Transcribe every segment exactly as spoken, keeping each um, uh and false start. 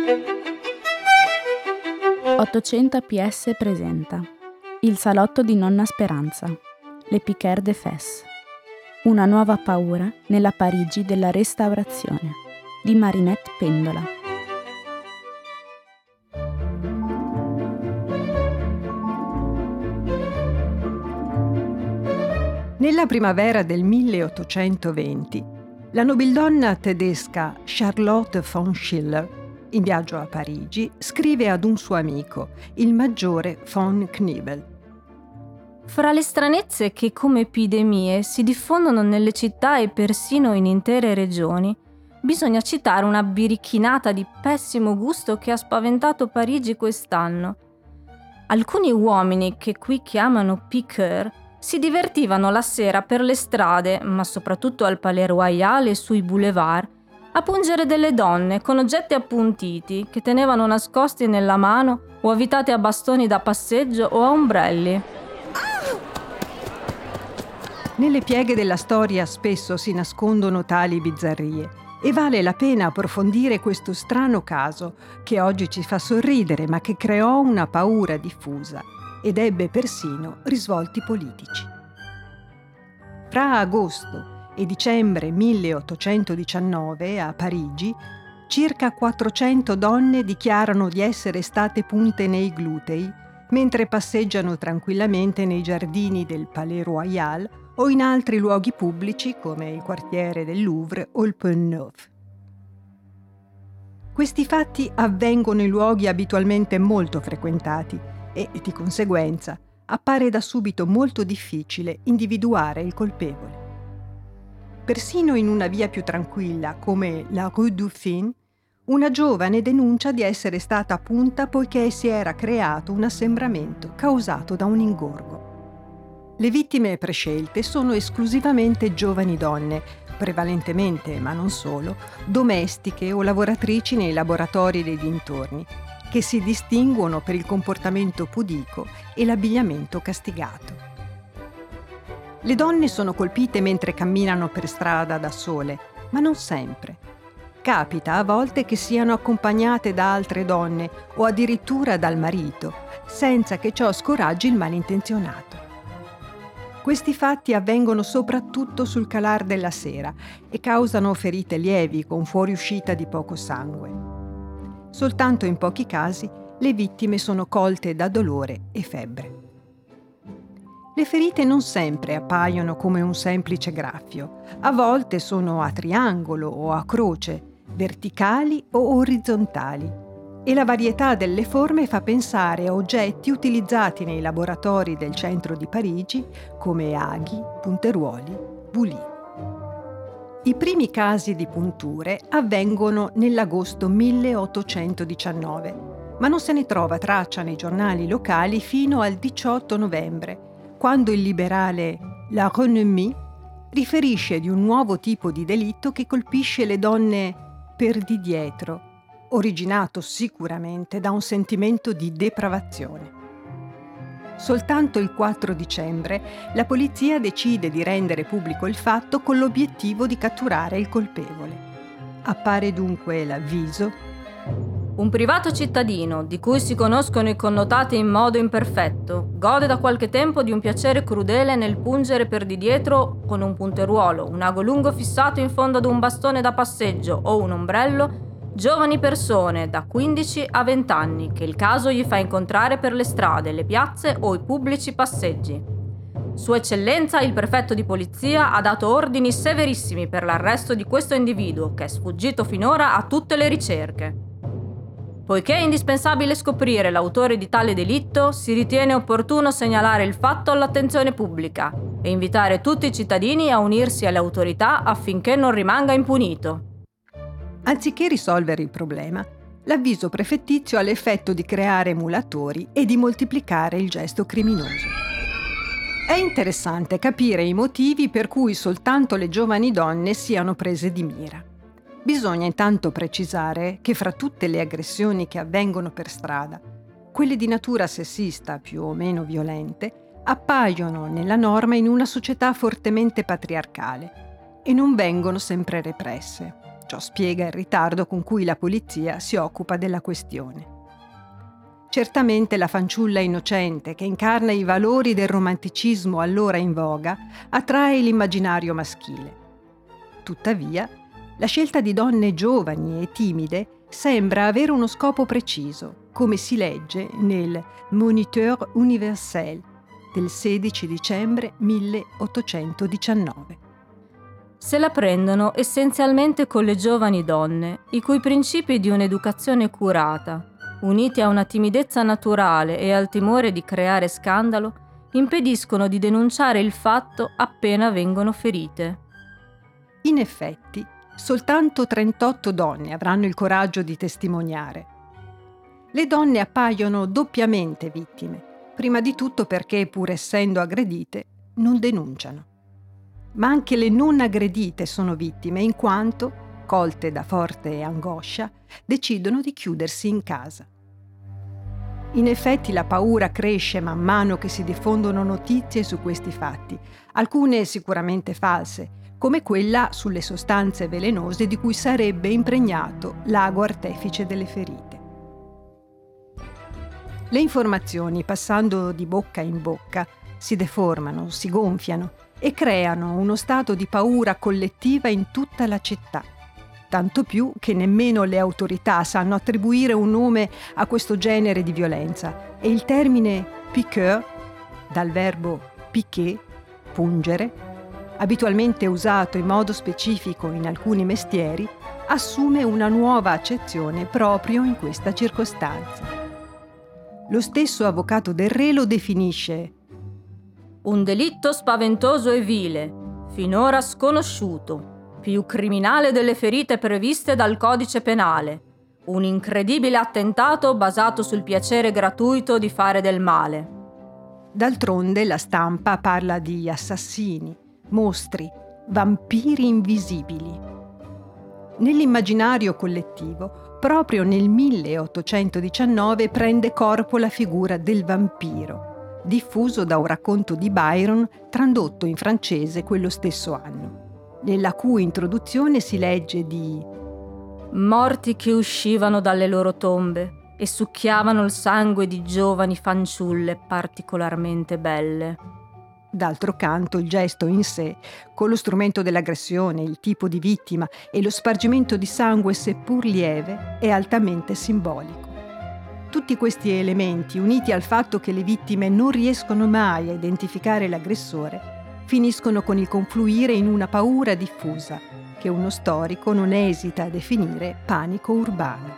ottocento A P S presenta Il salotto di nonna Speranza, Le Piqueur de Fes, una nuova paura nella Parigi della Restaurazione, di Marinette Pendola. Nella primavera del milleottocentoventi, la nobildonna tedesca Charlotte von Schiller, in viaggio a Parigi, scrive ad un suo amico, il maggiore von Knibel. Fra le stranezze che come epidemie si diffondono nelle città e persino in intere regioni, bisogna citare una birichinata di pessimo gusto che ha spaventato Parigi quest'anno. Alcuni uomini, che qui chiamano piqueur, si divertivano la sera per le strade, ma soprattutto al Palais Royal e sui boulevard, a pungere delle donne con oggetti appuntiti che tenevano nascosti nella mano o avvitate a bastoni da passeggio o a ombrelli. Nelle pieghe della storia spesso si nascondono tali bizzarrie e vale la pena approfondire questo strano caso che oggi ci fa sorridere ma che creò una paura diffusa ed ebbe persino risvolti politici. Fra agosto e dicembre milleottocentodiciannove a Parigi, circa quattrocento donne dichiarano di essere state punte nei glutei mentre passeggiano tranquillamente nei giardini del Palais Royal o in altri luoghi pubblici come il quartiere del Louvre o il Pont Neuf. Questi fatti avvengono in luoghi abitualmente molto frequentati e, di conseguenza, appare da subito molto difficile individuare il colpevole. Persino in una via più tranquilla, come la Rue Dauphine, una giovane denuncia di essere stata punta poiché si era creato un assembramento causato da un ingorgo. Le vittime prescelte sono esclusivamente giovani donne, prevalentemente, ma non solo, domestiche o lavoratrici nei laboratori dei dintorni, che si distinguono per il comportamento pudico e l'abbigliamento castigato. Le donne sono colpite mentre camminano per strada da sole, ma non sempre. Capita a volte che siano accompagnate da altre donne o addirittura dal marito, senza che ciò scoraggi il malintenzionato. Questi fatti avvengono soprattutto sul calar della sera e causano ferite lievi con fuoriuscita di poco sangue. Soltanto in pochi casi le vittime sono colte da dolore e febbre. Le ferite non sempre appaiono come un semplice graffio, a volte sono a triangolo o a croce, verticali o orizzontali, e la varietà delle forme fa pensare a oggetti utilizzati nei laboratori del centro di Parigi come aghi, punteruoli, bulì. I primi casi di punture avvengono nell'agosto milleottocentodiciannove, ma non se ne trova traccia nei giornali locali fino al diciotto novembre, quando il liberale La Renommée riferisce di un nuovo tipo di delitto che colpisce le donne per di dietro, originato sicuramente da un sentimento di depravazione. Soltanto il quattro dicembre la polizia decide di rendere pubblico il fatto con l'obiettivo di catturare il colpevole. Appare dunque l'avviso: un privato cittadino, di cui si conoscono i connotati in modo imperfetto, gode da qualche tempo di un piacere crudele nel pungere per di dietro con un punteruolo, un ago lungo fissato in fondo ad un bastone da passeggio o un ombrello, giovani persone da quindici a venti anni che il caso gli fa incontrare per le strade, le piazze o i pubblici passeggi. Sua Eccellenza, il prefetto di polizia, ha dato ordini severissimi per l'arresto di questo individuo che è sfuggito finora a tutte le ricerche. Poiché è indispensabile scoprire l'autore di tale delitto, si ritiene opportuno segnalare il fatto all'attenzione pubblica e invitare tutti i cittadini a unirsi alle autorità affinché non rimanga impunito. Anziché risolvere il problema, l'avviso prefettizio ha l'effetto di creare emulatori e di moltiplicare il gesto criminoso. È interessante capire i motivi per cui soltanto le giovani donne siano prese di mira. Bisogna intanto precisare che fra tutte le aggressioni che avvengono per strada, quelle di natura sessista più o meno violente appaiono nella norma in una società fortemente patriarcale e non vengono sempre represse. Ciò spiega il ritardo con cui la polizia si occupa della questione. Certamente la fanciulla innocente, che incarna i valori del romanticismo allora in voga, attrae l'immaginario maschile. Tuttavia, la scelta di donne giovani e timide sembra avere uno scopo preciso, come si legge nel Moniteur universel del sedici dicembre milleottocentodiciannove. Se la prendono essenzialmente con le giovani donne, i cui principi di un'educazione curata, uniti a una timidezza naturale e al timore di creare scandalo, impediscono di denunciare il fatto appena vengono ferite. In effetti, soltanto trentotto donne avranno il coraggio di testimoniare. Le donne appaiono doppiamente vittime, prima di tutto perché, pur essendo aggredite, non denunciano. Ma anche le non aggredite sono vittime, in quanto, colte da forte angoscia, decidono di chiudersi in casa. In effetti la paura cresce man mano che si diffondono notizie su questi fatti, alcune sicuramente false, come quella sulle sostanze velenose di cui sarebbe impregnato l'ago artefice delle ferite. Le informazioni, passando di bocca in bocca, si deformano, si gonfiano e creano uno stato di paura collettiva in tutta la città. Tanto più che nemmeno le autorità sanno attribuire un nome a questo genere di violenza e il termine piqueur, dal verbo piquer, pungere, abitualmente usato in modo specifico in alcuni mestieri, assume una nuova accezione proprio in questa circostanza. Lo stesso avvocato del re lo definisce un delitto spaventoso e vile, finora sconosciuto, più criminale delle ferite previste dal codice penale, un incredibile attentato basato sul piacere gratuito di fare del male. D'altronde la stampa parla di assassini, mostri, vampiri invisibili. Nell'immaginario collettivo, proprio nel milleottocentodiciannove prende corpo la figura del vampiro, diffuso da un racconto di Byron tradotto in francese quello stesso anno, nella cui introduzione si legge di morti che uscivano dalle loro tombe e succhiavano il sangue di giovani fanciulle particolarmente belle. D'altro canto, il gesto in sé, con lo strumento dell'aggressione, il tipo di vittima e lo spargimento di sangue seppur lieve, è altamente simbolico. Tutti questi elementi, uniti al fatto che le vittime non riescono mai a identificare l'aggressore, finiscono con il confluire in una paura diffusa, che uno storico non esita a definire panico urbano.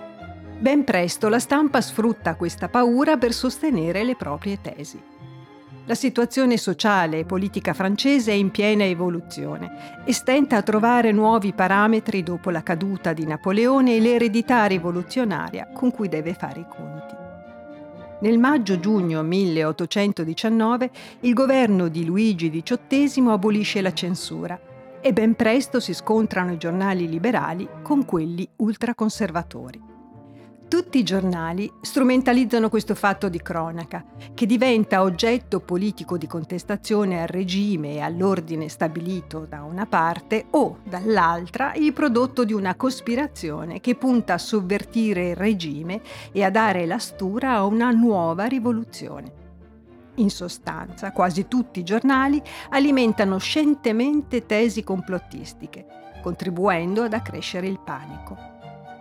Ben presto la stampa sfrutta questa paura per sostenere le proprie tesi. La situazione sociale e politica francese è in piena evoluzione e stenta a trovare nuovi parametri dopo la caduta di Napoleone e l'eredità rivoluzionaria con cui deve fare i conti. Nel maggio-giugno milleottocentodiciannove il governo di Luigi diciottesimo abolisce la censura e ben presto si scontrano i giornali liberali con quelli ultraconservatori. Tutti i giornali strumentalizzano questo fatto di cronaca, che diventa oggetto politico di contestazione al regime e all'ordine stabilito da una parte o, dall'altra, il prodotto di una cospirazione che punta a sovvertire il regime e a dare la stura a una nuova rivoluzione. In sostanza, quasi tutti i giornali alimentano scientemente tesi complottistiche, contribuendo ad accrescere il panico.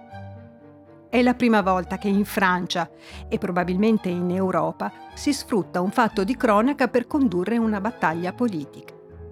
È la prima volta che in Francia, e probabilmente in Europa, si sfrutta un fatto di cronaca per condurre una battaglia politica.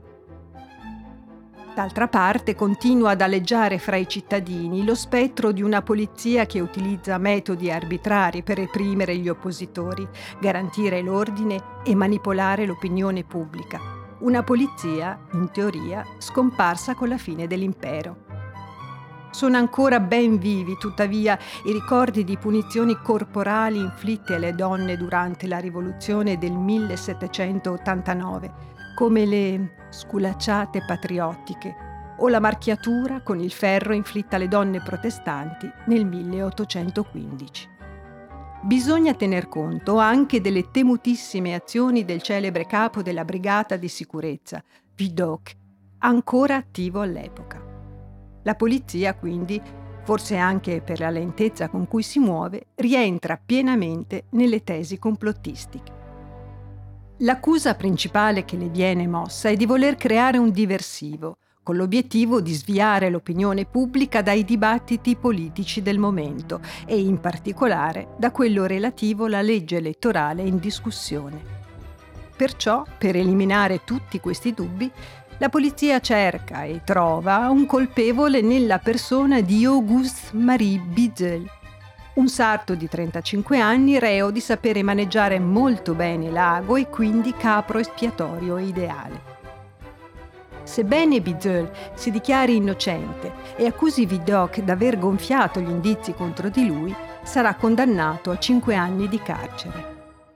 D'altra parte continua ad aleggiare fra i cittadini lo spettro di una polizia che utilizza metodi arbitrari per reprimere gli oppositori, garantire l'ordine e manipolare l'opinione pubblica. Una polizia, in teoria, scomparsa con la fine dell'impero. Sono ancora ben vivi, tuttavia, i ricordi di punizioni corporali inflitte alle donne durante la rivoluzione del millesettecentottantanove, come le sculacciate patriottiche o la marchiatura con il ferro inflitta alle donne protestanti nel milleottocentoquindici. Bisogna tener conto anche delle temutissime azioni del celebre capo della brigata di sicurezza, Vidocq, ancora attivo all'epoca. La polizia, quindi, forse anche per la lentezza con cui si muove, rientra pienamente nelle tesi complottistiche. L'accusa principale che le viene mossa è di voler creare un diversivo, con l'obiettivo di sviare l'opinione pubblica dai dibattiti politici del momento e in particolare da quello relativo alla legge elettorale in discussione. Perciò, per eliminare tutti questi dubbi, la polizia cerca e trova un colpevole nella persona di Auguste-Marie Bizel, un sarto di trentacinque anni reo di sapere maneggiare molto bene l'ago e quindi capro espiatorio ideale. Sebbene Bizel si dichiari innocente e accusi Vidocq d'aver gonfiato gli indizi contro di lui, sarà condannato a cinque anni di carcere.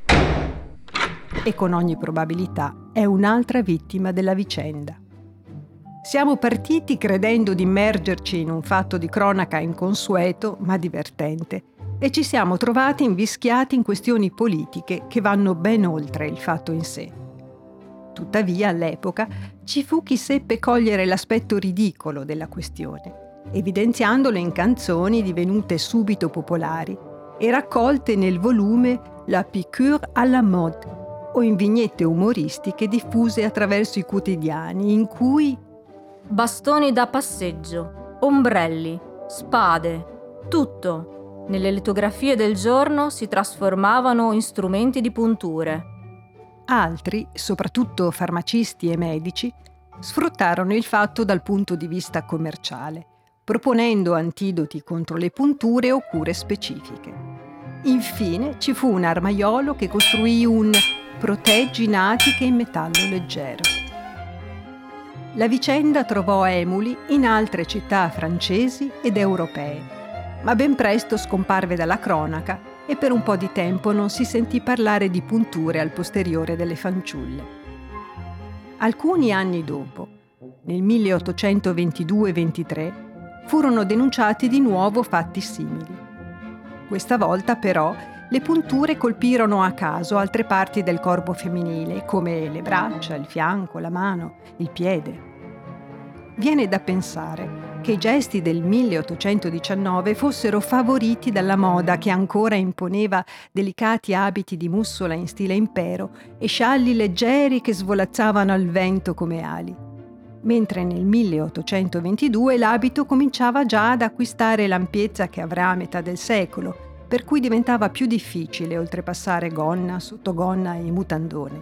E con ogni probabilità è un'altra vittima della vicenda. Siamo partiti credendo di immergerci in un fatto di cronaca inconsueto ma divertente e ci siamo trovati invischiati in questioni politiche che vanno ben oltre il fatto in sé. Tuttavia, all'epoca, ci fu chi seppe cogliere l'aspetto ridicolo della questione, evidenziandolo in canzoni divenute subito popolari e raccolte nel volume La piqûre à la mode o in vignette umoristiche diffuse attraverso i quotidiani in cui bastoni da passeggio, ombrelli, spade, tutto, nelle litografie del giorno si trasformavano in strumenti di punture. Altri, soprattutto farmacisti e medici, sfruttarono il fatto dal punto di vista commerciale, proponendo antidoti contro le punture o cure specifiche. Infine ci fu un armaiolo che costruì un proteggi natiche in metallo leggero. La vicenda trovò emuli in altre città francesi ed europee, ma ben presto scomparve dalla cronaca e per un po' di tempo non si sentì parlare di punture al posteriore delle fanciulle. Alcuni anni dopo, nel milleottocentoventidue ventitré, furono denunciati di nuovo fatti simili. Questa volta, però, le punture colpirono a caso altre parti del corpo femminile, come le braccia, il fianco, la mano, il piede. Viene da pensare che i gesti del milleottocentodiciannove fossero favoriti dalla moda che ancora imponeva delicati abiti di mussola in stile impero e scialli leggeri che svolazzavano al vento come ali, mentre nel milleottocentoventidue l'abito cominciava già ad acquistare l'ampiezza che avrà a metà del secolo, per cui diventava più difficile oltrepassare gonna, sottogonna e mutandone.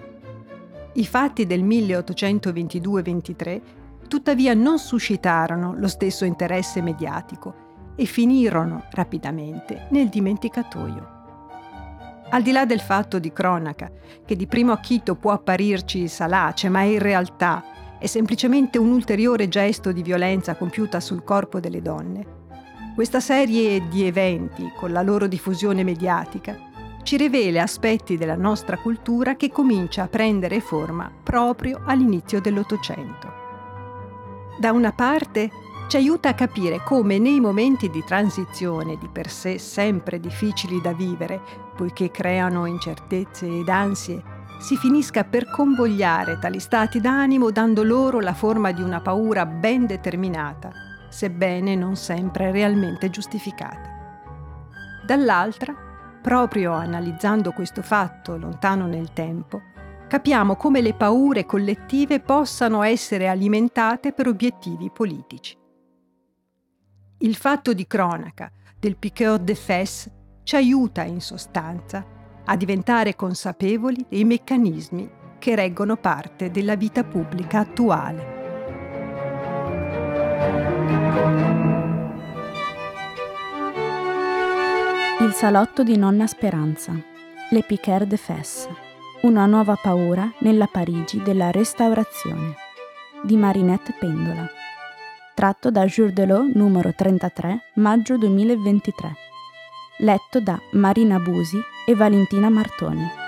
I fatti del milleottocentoventidue ventitré tuttavia non suscitarono lo stesso interesse mediatico e finirono rapidamente nel dimenticatoio. Al di là del fatto di cronaca, che di primo acchito può apparirci salace, ma in realtà è semplicemente un ulteriore gesto di violenza compiuta sul corpo delle donne, questa serie di eventi, con la loro diffusione mediatica, ci rivela aspetti della nostra cultura che comincia a prendere forma proprio all'inizio dell'Ottocento. Da una parte ci aiuta a capire come nei momenti di transizione, di per sé sempre difficili da vivere, poiché creano incertezze ed ansie, si finisca per convogliare tali stati d'animo dando loro la forma di una paura ben determinata, sebbene non sempre realmente giustificata. Dall'altra, proprio analizzando questo fatto lontano nel tempo, capiamo come le paure collettive possano essere alimentate per obiettivi politici. Il fatto di cronaca del piqueur de fesses ci aiuta in sostanza a diventare consapevoli dei meccanismi che reggono parte della vita pubblica attuale. Il salotto di nonna Speranza, Le piqueur de fesses. Una nuova paura nella Parigi della Restaurazione, di Marinette Pendola, tratto da Jour de l'Eau numero trentatré, maggio duemilaventitré, letto da Marina Busi e Valentina Martoni.